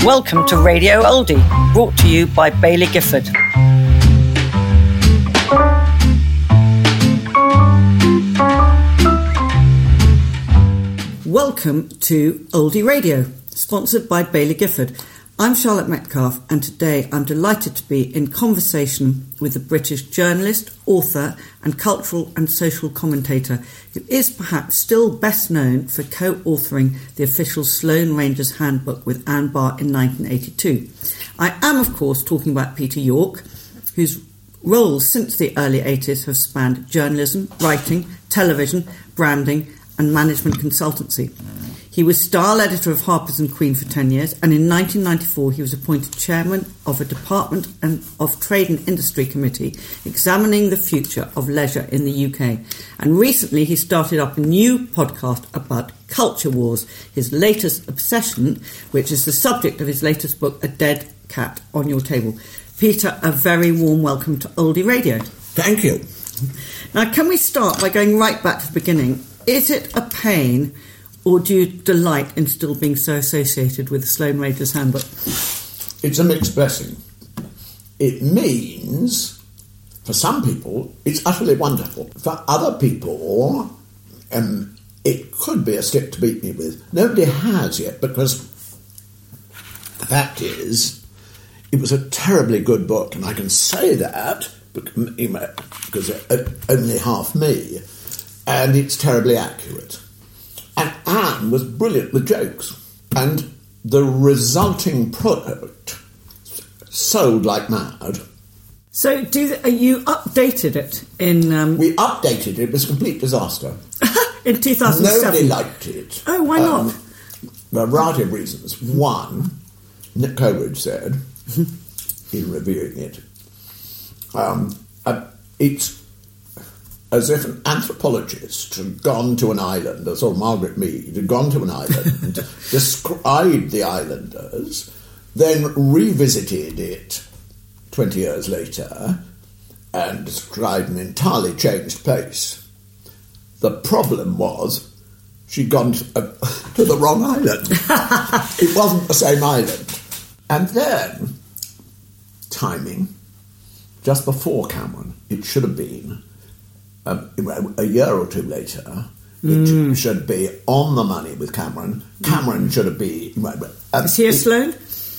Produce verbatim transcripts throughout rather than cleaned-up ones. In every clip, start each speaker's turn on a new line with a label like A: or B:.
A: Welcome to Radio Oldie, brought to you by Baillie Gifford. Welcome to Oldie Radio, sponsored by Baillie Gifford. I'm Charlotte Metcalfe, and today I'm delighted to be in conversation with the British journalist, author and cultural and social commentator who is perhaps still best known for co-authoring the official Sloane Rangers Handbook with Ann Barr in nineteen eighty-two. I am, of course, talking about Peter York, whose roles since the early eighties have spanned journalism, writing, television, branding and management consultancy. He was style editor of Harper's and Queen for ten years, and in nineteen ninety-four he was appointed chairman of a Department of Trade and Industry Committee examining the future of leisure in the U K. And recently he started up a new podcast about culture wars, his latest obsession, which is the subject of his latest book, A Dead Cat on Your Table. Peter, a very warm welcome to Oldie Radio.
B: Thank you.
A: Now, can we start by going right back to the beginning? Is it a pain, or do you delight in still being so associated with the Sloane Rangers Handbook?
B: It's a mixed blessing. It means, for some people, it's utterly wonderful. For other people, um, it could be a stick to beat me with. Nobody has yet, because the fact is, it was a terribly good book, and I can say that because it's only half me, and it's terribly accurate. And Anne was brilliant with jokes. And the resulting product sold like mad.
A: So do uh, you updated it in... Um...
B: We updated it. It was a complete disaster.
A: in two thousand seven?
B: Nobody liked it.
A: Oh, why
B: um,
A: not?
B: For a variety of reasons. One, Nick Coleridge said, in reviewing it, um, uh, it's... as if an anthropologist had gone to an island, or sort of Margaret Mead had gone to an island, described the islanders, then revisited it twenty years later and described an entirely changed place. The problem was she'd gone to, uh, to the wrong island. It wasn't the same island. And then, timing, just before Cameron, it should have been, Um, a year or two later, it mm. should be on the money with Cameron. Cameron should be... Um,
A: Is he a Sloane?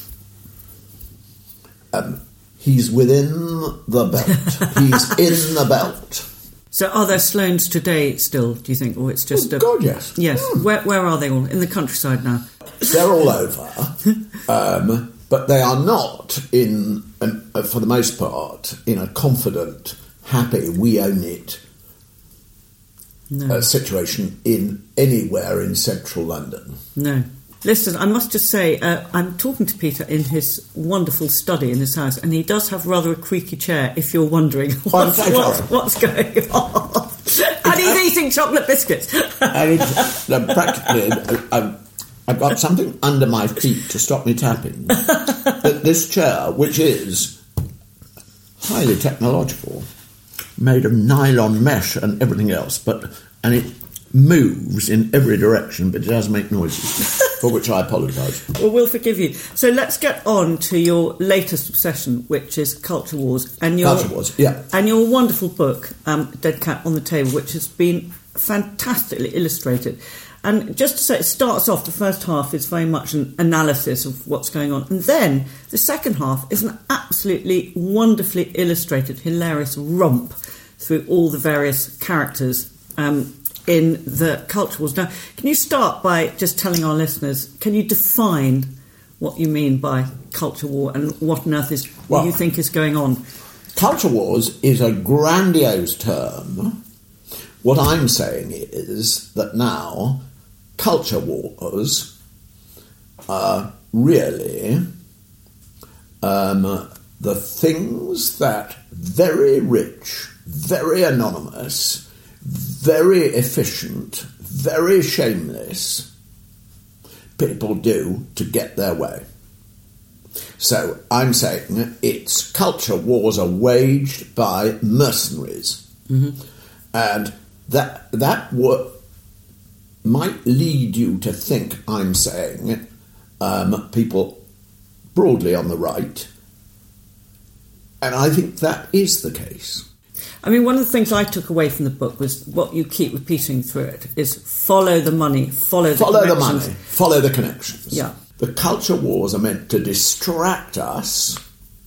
B: Um, he's within the belt. He's in the belt.
A: So are there Sloanes today still, do you think? Or it's just...
B: Oh,
A: a...
B: God, yes.
A: Yes.
B: Mm.
A: Where, where are they all? In the countryside now?
B: They're all over. um, but they are not, in, um, for the most part, in a confident, happy, we own it No. Uh, situation in anywhere in central London.
A: No. Listen, I must just say, uh, I'm talking to Peter in his wonderful study in his house, and he does have rather a creaky chair, if you're wondering what's,
B: oh,
A: what's, what's going on. And he's uh, eating chocolate biscuits.
B: And it's, uh, practically, uh, I've got something under my feet to stop me tapping. But this chair, which is highly technological, made of nylon mesh and everything else, but and it moves in every direction, but it does make noises, for which I apologise.
A: Well, we'll forgive you. So let's get on to your latest obsession, which is Culture Wars. And your,
B: Culture Wars, yeah.
A: And your wonderful book, um, Dead Cat on the Table, which has been fantastically illustrated. And just to say, it starts off, the first half is very much an analysis of what's going on. And then the second half is an absolutely wonderfully illustrated, hilarious romp through all the various characters um, in the Culture Wars. Now, can you start by just telling our listeners, can you define what you mean by Culture War and what on earth is, what well, you think is going on?
B: Culture Wars is a grandiose term. What I'm saying is that now culture wars are really um, the things that very rich, very anonymous, very efficient, very shameless people do to get their way. So I'm saying it's culture wars are waged by mercenaries. Mm-hmm. And that that wo- might lead you to think I'm saying um, people broadly on the right. And I think that is the case.
A: I mean, one of the things I took away from the book was what you keep repeating through it is follow the money, follow the
B: follow
A: connections.
B: Follow the money, follow the connections.
A: Yeah.
B: The culture wars are meant to distract us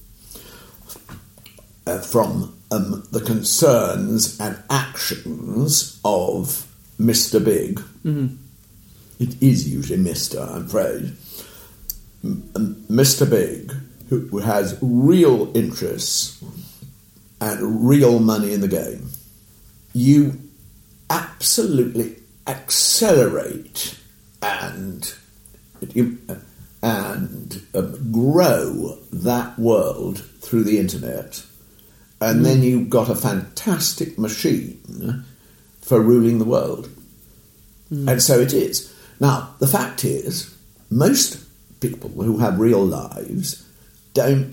B: uh, from um, the concerns and actions of Mister Big.
A: Mm-hmm.
B: It is usually Mister, I'm afraid. M- Mister Big, who has real interests and real money in the game. You absolutely accelerate and and uh, grow that world through the internet, and mm. then you've got a fantastic machine for ruling the world. Mm. And so it is. Now, the fact is, most people who have real lives don't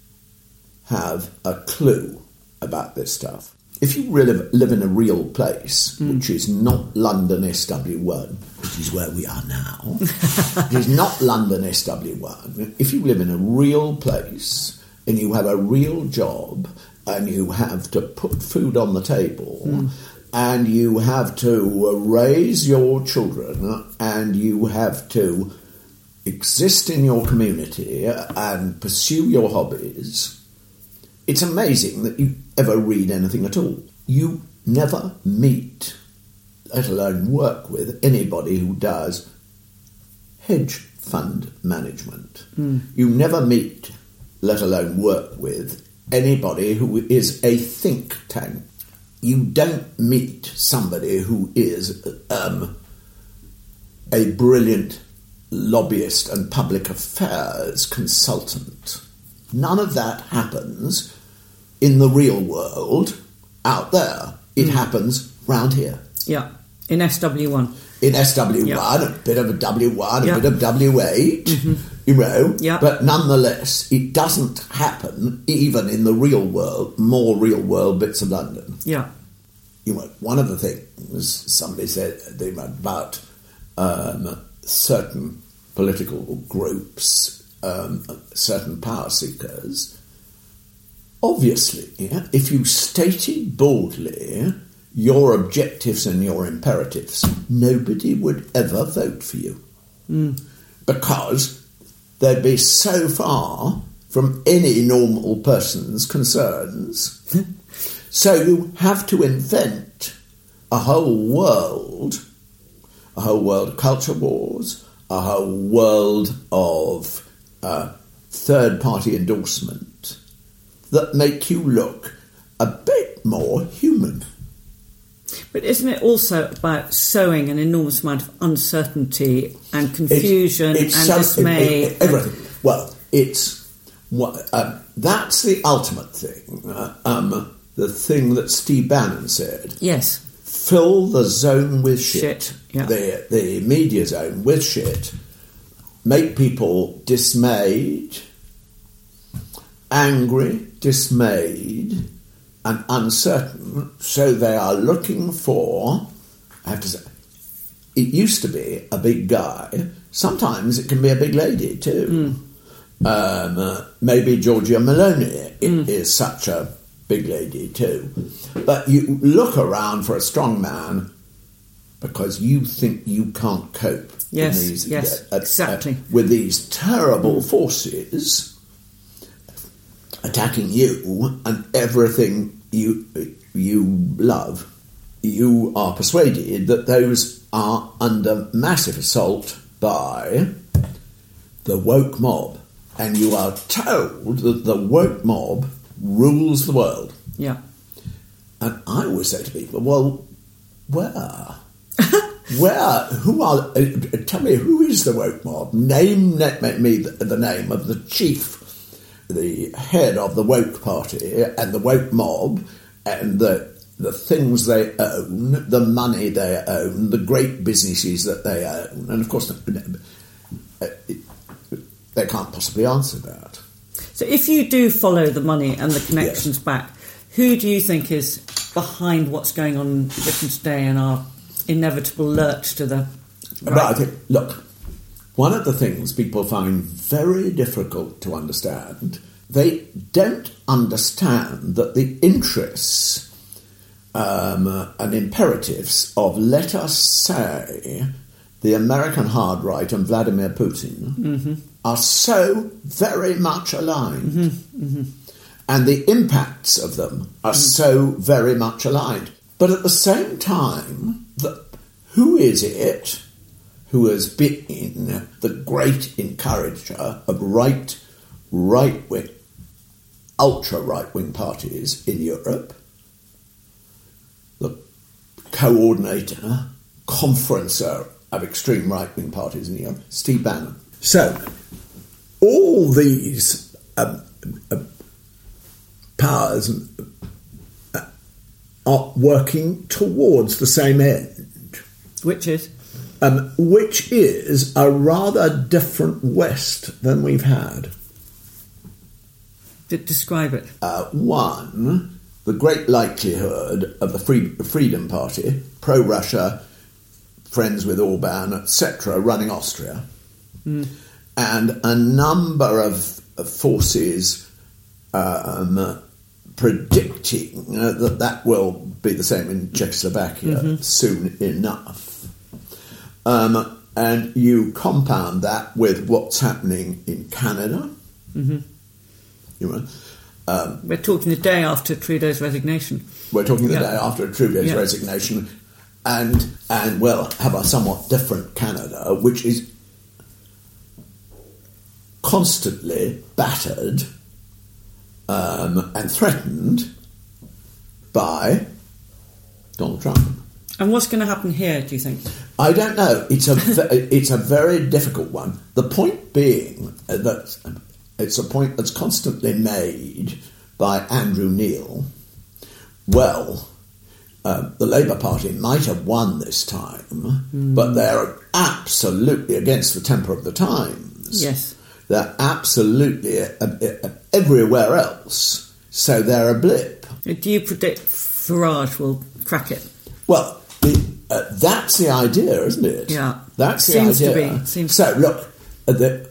B: have a clue about this stuff. If you live, live in a real place, mm. which is not London S W one, which is where we are now, it is not London S W one. If you live in a real place and you have a real job and you have to put food on the table mm. and you have to raise your children and you have to exist in your community and pursue your hobbies, it's amazing that you ever read anything at all. You never meet, let alone work with, anybody who does hedge fund management. Mm. You never meet, let alone work with, anybody who is a think tank. You don't meet somebody who is um, a brilliant lobbyist and public affairs consultant. None of that happens in the real world out there. It mm. happens round here.
A: Yeah, in S W one.
B: In S W one, yeah. a bit of a W one, yeah. a bit of W eight, mm-hmm. you know. Yeah. But nonetheless, it doesn't happen even in the real world, more real world bits of London.
A: Yeah.
B: You know, one of the things somebody said about um, certain political groups, um, certain power seekers, obviously, yeah, if you stated boldly your objectives and your imperatives, nobody would ever vote for you. Mm. Because they'd be so far from any normal person's concerns. So you have to invent a whole world, a whole world of culture wars, a whole world of uh, third-party endorsement that make you look a bit more human.
A: But isn't it also about sowing an enormous amount of uncertainty and confusion it's, it's and so, dismay?
B: It, it, everything. Well, it's what um, that's the ultimate thing. Uh, um, the thing that Steve Bannon said.
A: Yes.
B: Fill the zone with shit.
A: shit yeah.
B: The the media zone with shit. Make people dismayed, angry, dismayed, and uncertain, so they are looking for, I have to say, it used to be a big guy, sometimes it can be a big lady too. Mm. Um, uh, maybe Giorgia Meloni mm. is such a big lady too. But you look around for a strong man because you think you can't cope
A: yes,
B: in these,
A: yes, uh, exactly.
B: uh, with these terrible forces attacking you and everything you you love. You are persuaded that those are under massive assault by the woke mob, and you are told that the woke mob rules the world.
A: Yeah. And
B: I always say to people, well, where? Where? Who are... Uh, tell me, who is the woke mob? Name me the, the name of the chief, the head of the woke party and the woke mob and the the things they own, the money they own, the great businesses that they own. And, of course, they can't possibly answer that.
A: So if you do follow the money and the connections yes. back, who do you think is behind what's going on in Britain today and our inevitable lurch to the right?
B: But I think, look, one of the things people find very difficult to understand, they don't understand that the interests um, and imperatives of, let us say, the American hard right and Vladimir Putin mm-hmm. are so very much aligned. Mm-hmm. Mm-hmm. And the impacts of them are mm-hmm. so very much aligned. But at the same time, the, who is it who has been the great encourager of right, right-wing, ultra-right-wing parties in Europe? The coordinator, conferencer of extreme right-wing parties in Europe, Steve Bannon. So, all these um, uh, powers uh, are working towards the same end.
A: Which is?
B: Um, which is a rather different West than we've had.
A: D- describe it.
B: Uh, one, the great likelihood of the Free- Freedom Party, pro-Russia, friends with Orban, et cetera, running Austria, mm. and a number of, of forces um, predicting uh, that that will be the same in Czechoslovakia mm-hmm. soon enough. Um, and you compound that with what's happening in Canada. Mm-hmm. You know, um,
A: we're talking the day after Trudeau's resignation.
B: We're talking the
A: yeah.
B: day after Trudeau's
A: yeah.
B: resignation. And, and, well, have a somewhat different Canada, which is constantly battered um, and threatened by Donald Trump.
A: And what's going to happen here, do you think?
B: I don't know. It's a it's a very difficult one. The point being that it's a point that's constantly made by Andrew Neil. Well, uh, the Labour Party might have won this time, mm. but they're absolutely against the temper of the times.
A: Yes.
B: They're absolutely uh, uh, everywhere else, so they're a blip.
A: Do you predict Farage will crack it?
B: Well, the, uh, that's the idea, isn't it?
A: Yeah.
B: That's the
A: Seems
B: idea.
A: to be. Seems
B: so, look, uh, the,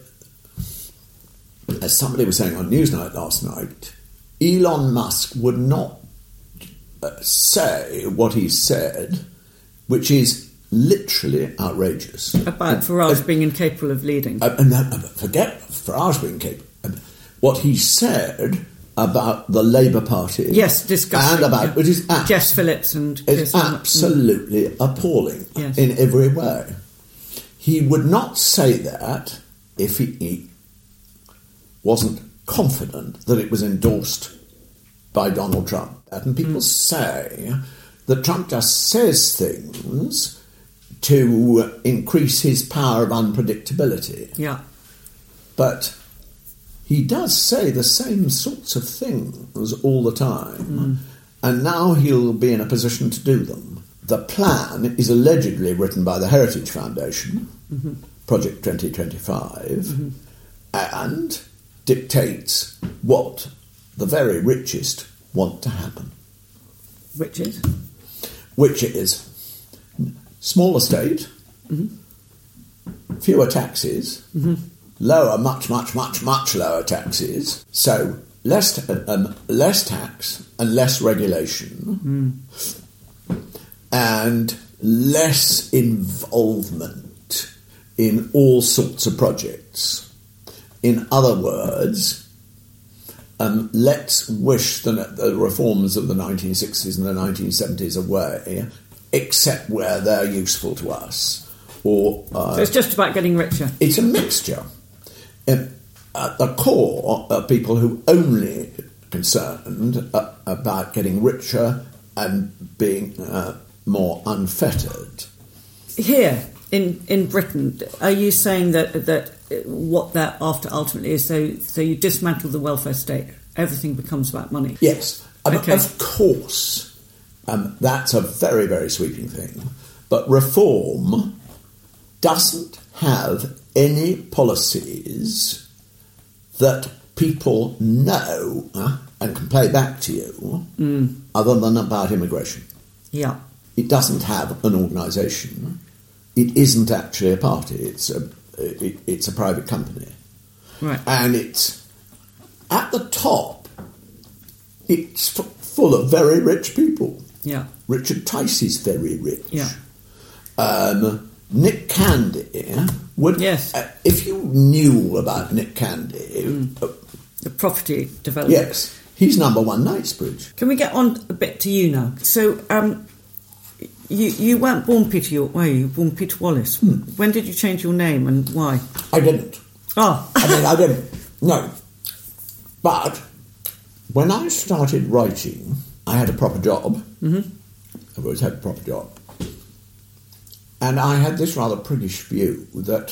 B: as somebody was saying on Newsnight last night, Elon Musk would not uh, say what he said, which is literally outrageous.
A: About Farage uh, being incapable of leading.
B: Uh, and, uh, forget Farage being incapable. Uh, what he said about the Labour Party,
A: yes, disgusting,
B: and about
A: yeah.
B: it is ab-
A: Jess Phillips and
B: is absolutely mm. appalling
A: yes.
B: in every way. He would not say that if he, he wasn't confident that it was endorsed by Donald Trump. And people mm. say that Trump just says things to increase his power of unpredictability.
A: Yeah,
B: but he does say the same sorts of things all the time, mm. and now he'll be in a position to do them. The plan is allegedly written by the Heritage Foundation, mm-hmm. Project twenty twenty-five, mm-hmm. and dictates what the very richest want to happen.
A: Which is?
B: Which is smaller state, mm-hmm. fewer taxes, mm-hmm. lower, much, much, much, much lower taxes. So less, um, less tax and less regulation, mm. and less involvement in all sorts of projects. In other words, um, let's wish the, the reforms of the nineteen sixties and the nineteen seventies away, except where they're useful to us. Or uh,
A: so it's just about getting richer.
B: It's a mixture. Um, at the core are people who only concerned uh, about getting richer and being uh, more unfettered.
A: Here in in Britain, are you saying that that what that after ultimately is? So so you dismantle the welfare state, everything becomes about money.
B: Yes,
A: okay.
B: Of course, um, that's a very very sweeping thing. But reform doesn't have any policies that people know uh, and can play back to you mm. other than about immigration.
A: Yeah.
B: It doesn't have an organisation. It isn't actually a party. It's a, it, it's a private company.
A: Right.
B: And it's, at the top, it's f- full of very rich people.
A: Yeah.
B: Richard Tice is very rich.
A: Yeah.
B: Um, Nick Candy would...
A: Yes.
B: Uh, if you knew about Nick Candy...
A: Mm.
B: Uh,
A: the property developer.
B: Yes. He's number one Knightsbridge.
A: Can we get on a bit to you now? So, um, you you weren't born Peter York, were you? You were born Peter Wallace.
B: Hmm.
A: When did you change your name and why?
B: I didn't.
A: Oh.
B: I mean, I didn't. No. But when I started writing, I had a proper job.
A: Mm-hmm.
B: I've always had a proper job. And I had this rather priggish view that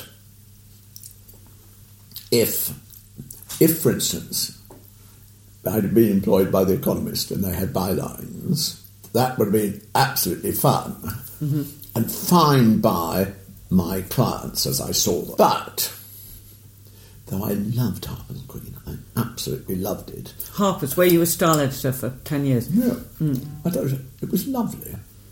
B: if, if for instance, I'd have been employed by The Economist and they had bylines, that would have been absolutely fun
A: mm-hmm.
B: and fine by my clients as I saw them. But, though I loved Harper's Queen, I absolutely loved it.
A: Harper's, where you were style editor for ten years.
B: Yeah,
A: mm.
B: I thought it was lovely.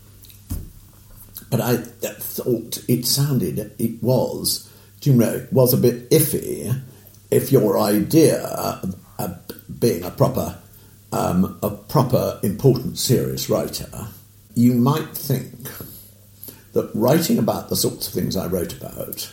B: But I thought it sounded, it was, do you know, it was a bit iffy if your idea of, of being a proper, um, a proper, important, serious writer, you might think that writing about the sorts of things I wrote about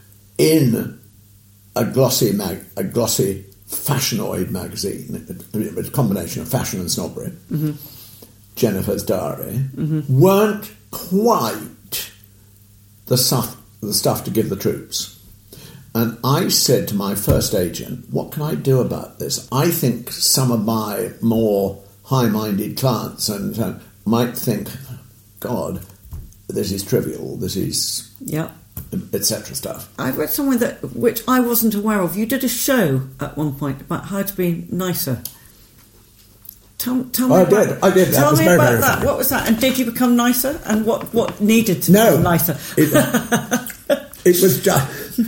B: in a glossy, mag- a glossy fashionoid magazine, a, a combination of fashion and snobbery,
A: mm-hmm.
B: Jennifer's Diary,
A: mm-hmm.
B: weren't quite the stuff, the stuff to give the troops. And I said to my first agent, what can I do about this? I think some of my more high-minded clients and uh, might think, God, this is trivial, this is...
A: Yeah.
B: et cetera stuff.
A: I read somewhere that, which I wasn't aware of. You did a show at one point about how to be nicer. Tell, tell me
B: I
A: about
B: did, I did.
A: Tell
B: that was
A: me
B: very,
A: about
B: very
A: that.
B: funny.
A: What was that? And did you become nicer? And what, what needed to
B: no,
A: become nicer?
B: It, it was just...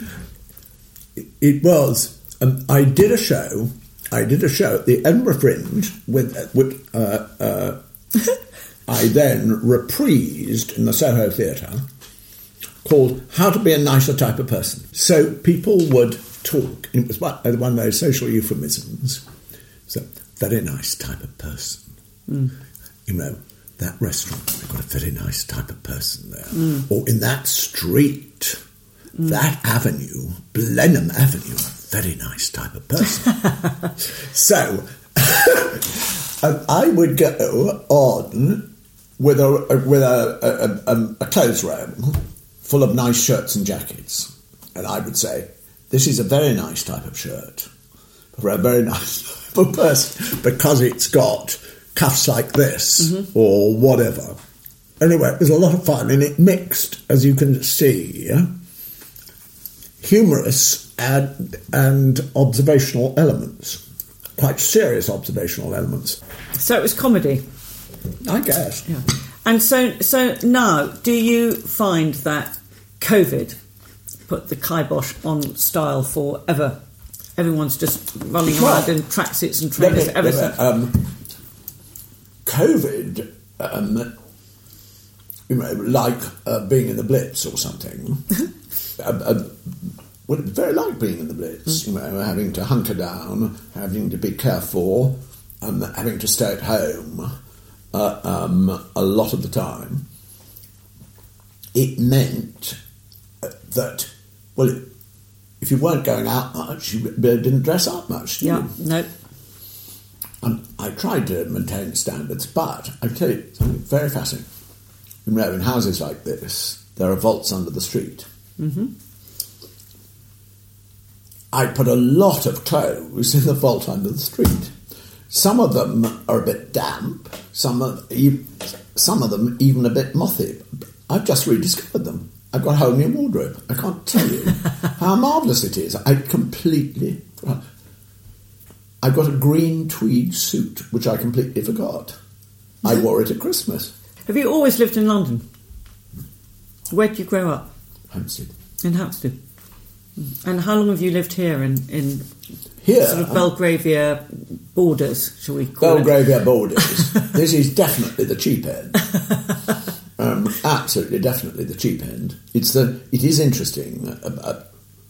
B: It was... Um, I did a show... I did a show at the Edinburgh Fringe with... Uh, with uh, uh, I then reprised in the Soho Theatre called How to Be a Nicer Type of Person. So people would talk... It was one, one of those social euphemisms. So, very nice type of person.
A: Mm.
B: You know, that restaurant, they've got a very nice type of person there.
A: Mm.
B: Or in that street, mm. that avenue, Blenheim Avenue, very nice type of person. So, and I would go on with a with a, a, a, a clothes room full of nice shirts and jackets. And I would say, this is a very nice type of shirt for a very nice type of person because it's got cuffs like this mm-hmm. or whatever. Anyway, it was a lot of fun and it mixed, as you can see, humorous and, and observational elements, quite serious observational elements.
A: So it was comedy?
B: I guess.
A: Yeah. And so, so now, do you find that COVID put the kibosh on style forever? Everyone's just running
B: well,
A: around in tracksuits and trainers
B: me,
A: ever since.
B: Um, COVID, um, you know, like uh, being in the Blitz or something, uh, uh, well, very like being in the Blitz, mm. you know, having to hunker down, having to be careful, um, having to stay at home uh, um, a lot of the time. It meant that, well, if you weren't going out much, you didn't dress up much, did
A: yeah,
B: you?
A: no.
B: Um, I tried to maintain standards, but I tell you something very fascinating. You know, in houses like this, there are vaults under the street.
A: Mm-hmm.
B: I put a lot of clothes in the vault under the street. Some of them are a bit damp, some of, some of them even a bit mothy. I've just rediscovered them. I've got a whole new wardrobe. I can't tell you how marvellous it is. I completely... I got a green tweed suit, which I completely forgot. I wore it at Christmas.
A: Have you always lived in London? Where did you grow up?
B: Hampstead.
A: In Hampstead. And how long have you lived here in, in
B: here,
A: sort of Belgravia borders, shall we call
B: Belgravia it? Belgravia borders. This is definitely the cheap end. Um, absolutely, definitely the cheap end. It's the. It is interesting. Uh, uh,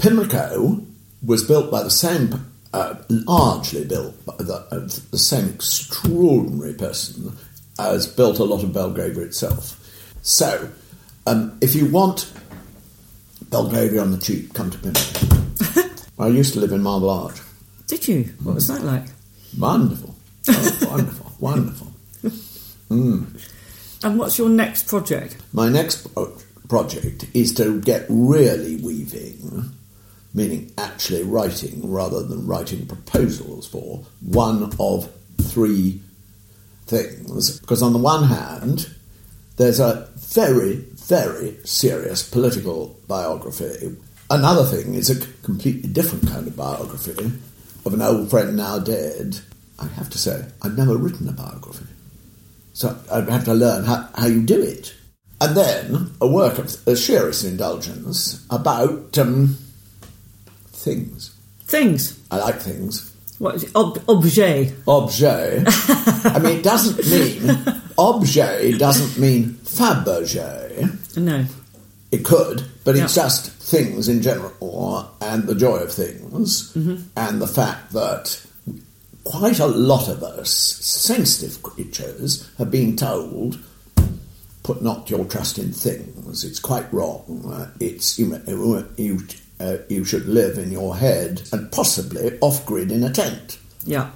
B: Pimlico was built by the same, uh, largely built by the, uh, the same extraordinary person as built a lot of Belgravia itself. So, um, if you want Belgravia on the cheap, come to Pimlico. I used to live in Marble Arch.
A: Did you? What was that like?
B: Wonderful. Oh, wonderful, wonderful. Mm.
A: And what's your next project?
B: My next pro- project is to get really weaving, meaning actually writing rather than writing proposals for one of three things. Because on the one hand, there's a very, very serious political biography. Another thing is a completely different kind of biography of an old friend now dead. I have to say, I've never written a biography. So I'd have to learn how, how you do it. And then a work of the sheerest indulgence about um, things.
A: Things?
B: I like things.
A: What is it? Ob- objet.
B: Objet. I mean, it doesn't mean... Objet doesn't mean Fabergé.
A: No.
B: It could, but it's
A: Yeah.
B: just things in general and the joy of things
A: Mm-hmm.
B: and the fact that quite a lot of us, sensitive creatures, have been told, put not your trust in things. It's quite wrong. Uh, it's you, you, uh, you should live in your head and possibly off-grid in a tent.
A: Yeah.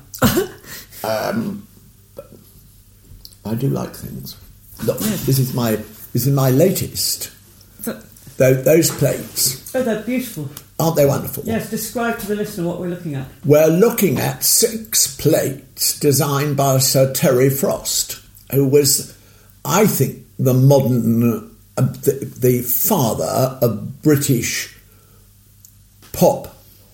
B: um, but I do like things. Look, this is my this is my latest.
A: But,
B: Those, those plates,
A: oh, they're beautiful.
B: aren't they wonderful?
A: Yes, describe to the listener what we're looking at.
B: We're looking at six plates designed by Sir Terry Frost, who was, I think, the modern, uh, the, the father of British pop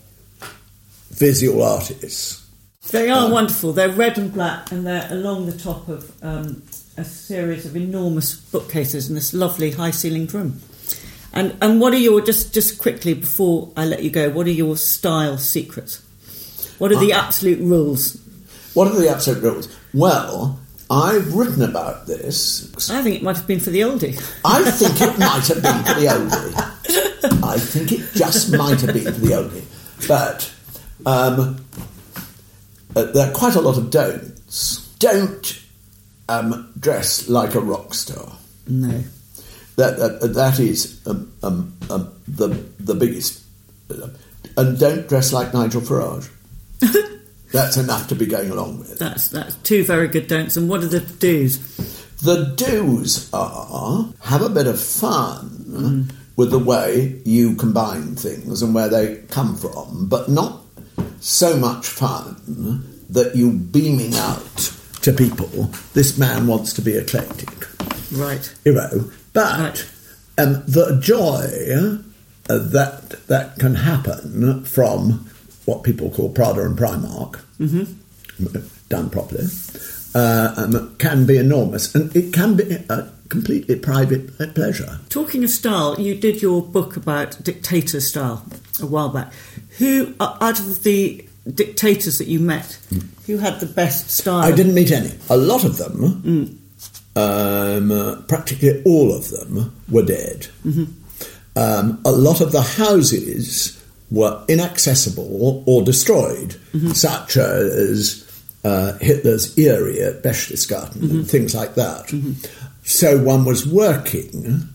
B: visual artists.
A: They are
B: Um,
A: wonderful. They're red and black, and they're along the top of um, a series of enormous bookcases in this lovely high-ceilinged room. And and what are your, just, just quickly before I let you go, what are your style secrets? What are the
B: Uh,
A: absolute rules?
B: What are the absolute rules? Well, I've written about this.
A: I think it might have been for the oldie.
B: I think it might have been for the oldie. I think it just might have been for the oldie. But um, uh, there are quite a lot of don'ts. Don't um, dress like a rock star.
A: No.
B: That that, that is um, um, um, the the biggest. Uh, and don't dress like Nigel Farage. That's enough to be going along with.
A: That's that's two very good don'ts. And what are the do's?
B: The do's are have a bit of fun mm. with the way you combine things and where they come from, but not so much fun that you beaming out to people, this man wants to be eclectic.
A: Right.
B: You know, but
A: Right.
B: um, the joy uh, that that can happen from what people call Prada and Primark, mm-hmm. done properly, uh, um, can be enormous, and it can be a completely private pleasure.
A: Talking of style, you did your book about dictator style a while back. Who, uh, out of the dictators that you met, mm. who had the best style?
B: I didn't meet any. A lot of them, mm. um, uh, practically all of them, were dead. Mm-hmm. Um, a lot of the houses were inaccessible or destroyed, mm-hmm. such as uh, Hitler's Eyrie at Berchtesgaden mm-hmm. and things like that. Mm-hmm. So one was working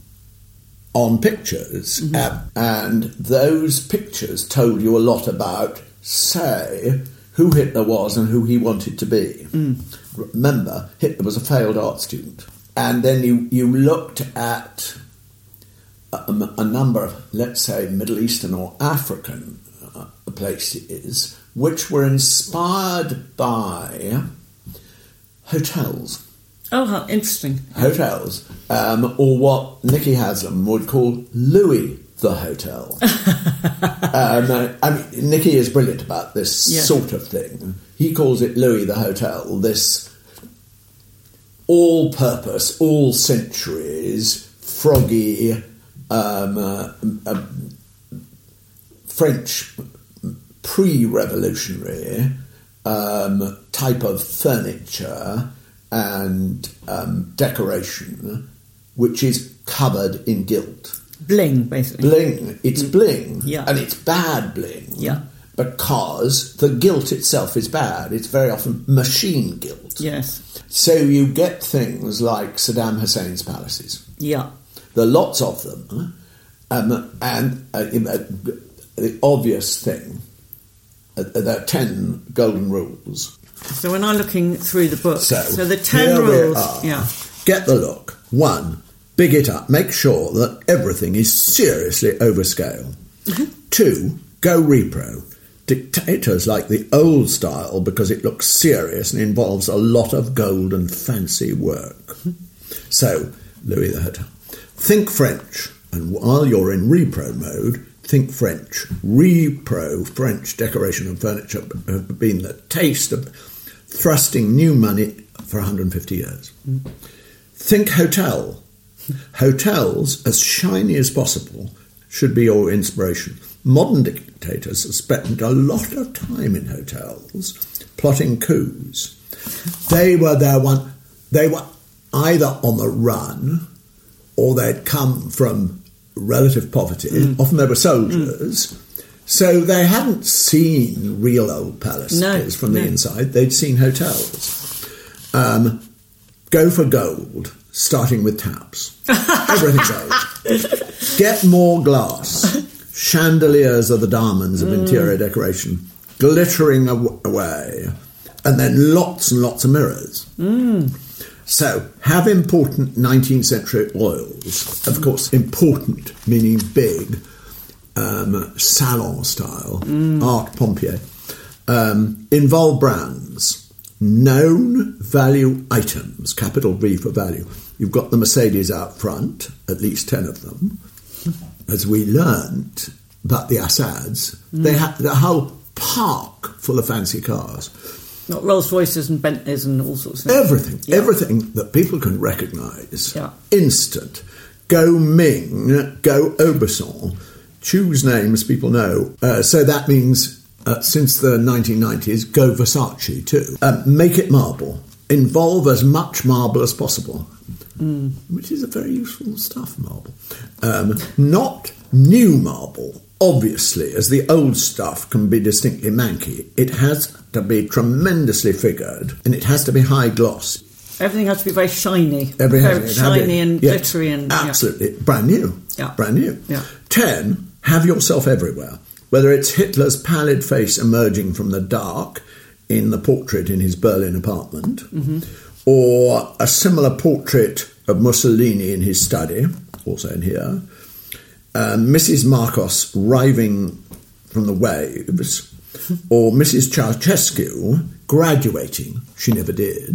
B: on pictures, mm-hmm. uh, and those pictures told you a lot about, say, who Hitler was and who he wanted to be. Mm. Remember, Hitler was a failed art student. And then you, you looked at a, a number of, let's say, Middle Eastern or African uh, places which were inspired by hotels.
A: Oh, how interesting.
B: Hotels, um, or what Nicky Haslam would call Louis the Hotel. um, I mean, Nicky is brilliant about this yeah. sort of thing. He calls it Louis the Hotel, this all-purpose, all-centuries, froggy, um, uh, uh, French pre-revolutionary um, type of furniture and um, decoration, which is covered in gilt.
A: bling, basically.
B: Bling. It's mm. bling.
A: Yeah.
B: And it's bad bling.
A: Yeah.
B: Because the gilt itself is bad. It's very often machine gilt.
A: Yes.
B: So you get things like Saddam Hussein's palaces.
A: Yeah.
B: There are lots of them. Um, and uh, the obvious thing, uh, there are ten golden rules.
A: So when I'm looking through the book, so,
B: so
A: the ten rules, yeah.
B: Get the look. One, big it up. Make sure that everything is seriously overscale. Mm-hmm. Two, go repro. Dictators like the old style because it looks serious and involves a lot of gold and fancy work. Mm-hmm. So, Louis the Hotel. Think French, and while you're in repro mode, think French. Repro French decoration and furniture have been the taste of thrusting new money for one hundred fifty years. Mm. Think hotel. Hotels, as shiny as possible, should be your inspiration. Modern dictators have spent a lot of time in hotels plotting coups. They were there one. They were either on the run, or they'd come from relative poverty. Mm. Often they were soldiers. Mm. So they hadn't seen real old palaces
A: no,
B: from
A: no.
B: the inside. They'd seen hotels. Um, go for gold, starting with taps. Everything gold. Get more glass. Chandeliers are the diamonds of mm. interior decoration, glittering aw- away. And then lots and lots of mirrors.
A: Mm.
B: So, have important nineteenth century oils. Of course, important, meaning big, um, salon style, mm. art pompier. Um, involve brands. Known value items, capital V for value. You've got the Mercedes out front, at least ten of them. As we learnt about the Assads, mm. they had the whole park full of fancy cars.
A: Not Rolls Royces and Bentleys and all sorts of things.
B: Everything, yeah. everything that people can recognise.
A: Yeah.
B: Instant. Go Ming, go Aubusson. Choose names people know. Uh, so that means, uh, since the nineteen nineties, go Versace too. Um, make it marble. Involve as much marble as possible. Mm. Which is a very useful stuff, marble. Um, not new marble. Obviously, as the old stuff can be distinctly manky, it has to be tremendously figured, and it has to be high gloss.
A: Everything has to be very shiny.
B: Everything
A: very
B: has
A: shiny
B: be,
A: and
B: yeah,
A: glittery and
B: absolutely
A: yeah.
B: brand new.
A: Yeah,
B: brand new.
A: Yeah.
B: Ten. Have yourself everywhere. Whether it's Hitler's pallid face emerging from the dark in the portrait in his Berlin apartment, mm-hmm. or a similar portrait of Mussolini in his study, also in here. Um, Missus Marcos arriving from the waves, or Missus Ceausescu graduating. She never did.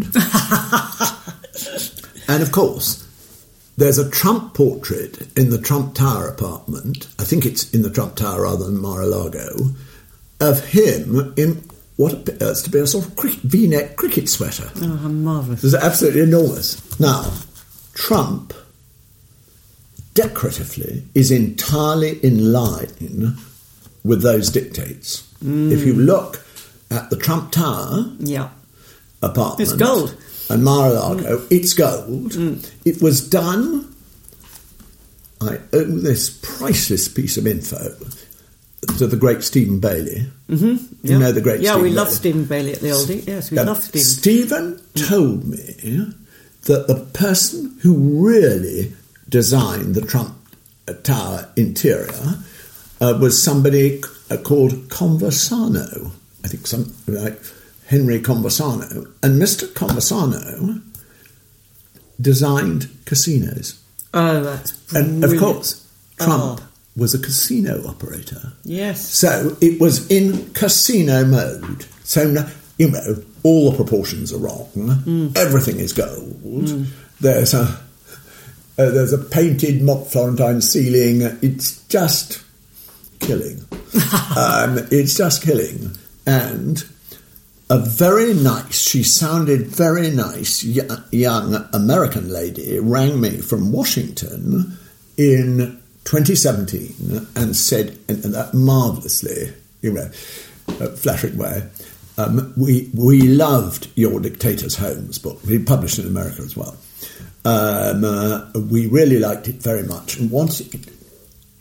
B: And of course, there's a Trump portrait in the Trump Tower apartment. I think it's in the Trump Tower rather than Mar-a-Lago, of him in what appears to be a sort of cricket, V-neck cricket sweater.
A: Oh, how marvellous.
B: It's absolutely enormous. Now, Trump, decoratively, is entirely in line with those dictates. Mm. If you look at the Trump Tower
A: yeah.
B: apartment...
A: It's gold.
B: And Mar-a-Lago, mm. it's gold. Mm. It was done... I owe this priceless piece of info to the great Stephen Bailey.
A: Mm-hmm.
B: You
A: yeah.
B: know the great
A: yeah,
B: Stephen
A: we
B: Bailey.
A: love Stephen Bailey at the Oldie. Yes, we
B: um,
A: love Stephen.
B: Stephen told me that the person who really designed the Trump Tower interior uh, was somebody uh, called Conversano. I think something like Henry Conversano. And Mister Conversano designed casinos.
A: Oh, that's brilliant.
B: And of course, Trump
A: oh.
B: was a casino operator.
A: Yes.
B: So it was in casino mode. So, you know, all the proportions are wrong. Mm. Everything is gold. Mm. There's a uh, there's a painted Mont Florentine ceiling. It's just killing. um, it's just killing. And a very nice, she sounded very nice, young American lady rang me from Washington in twenty seventeen and said, in that marvellously, you know, uh, flattering way, um, we we loved your Dictator's Homes book. We published in America as well. Um, uh, we really liked it very much and wanted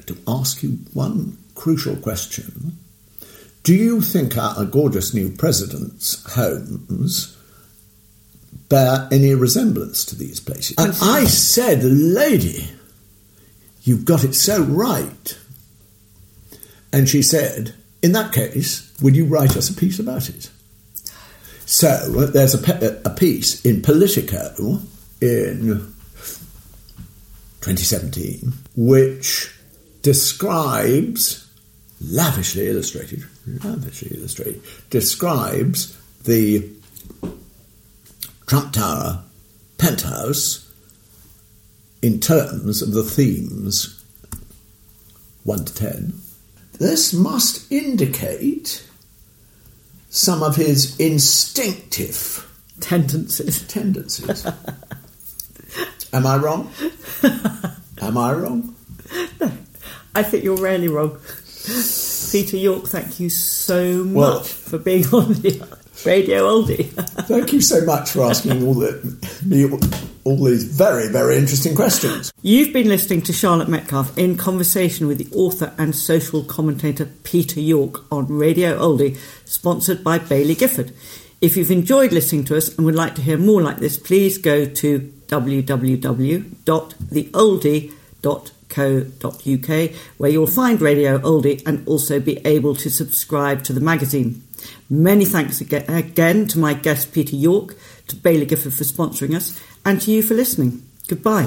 B: to ask you one crucial question. Do you think our gorgeous new president's homes bear any resemblance to these places? And I said, lady, you've got it so right. And she said, in that case, will you write us a piece about it? So there's a, a piece in Politico in twenty seventeen which describes, lavishly illustrated, lavishly illustrated, describes the Trump Tower penthouse in terms of the themes one to ten. This must indicate some of his instinctive
A: tendencies.
B: Tendencies. Am I wrong? Am I wrong?
A: No, I think you're rarely wrong. Peter York, thank you so much
B: well,
A: for being on the Radio Oldie.
B: Thank you so much for asking all the all these very, very interesting questions.
A: You've been listening to Charlotte Metcalfe in conversation with the author and social commentator Peter York on Radio Oldie, sponsored by Baillie Gifford. If you've enjoyed listening to us and would like to hear more like this, please go to w w w dot the oldie dot co dot u k, where you'll find Radio Oldie and also be able to subscribe to the magazine. Many thanks again to my guest Peter York, to Baillie Gifford for sponsoring us, and to you for listening. Goodbye.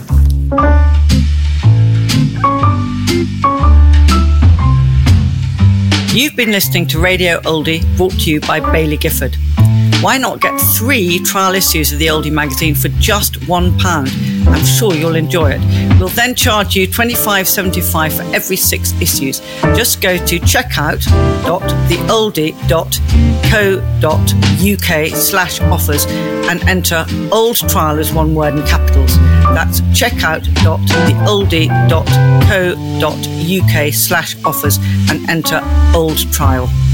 A: You've been listening to Radio Oldie, brought to you by Baillie Gifford. Why not get three trial issues of the Oldie magazine for just one pound? I'm sure you'll enjoy it. We'll then charge you twenty-five pounds seventy-five for every six issues. Just go to checkout dot the oldie dot co dot u k slash offers and enter old trial as one word in capitals. That's checkout dot the oldie dot co dot u k slash offers and enter old trial.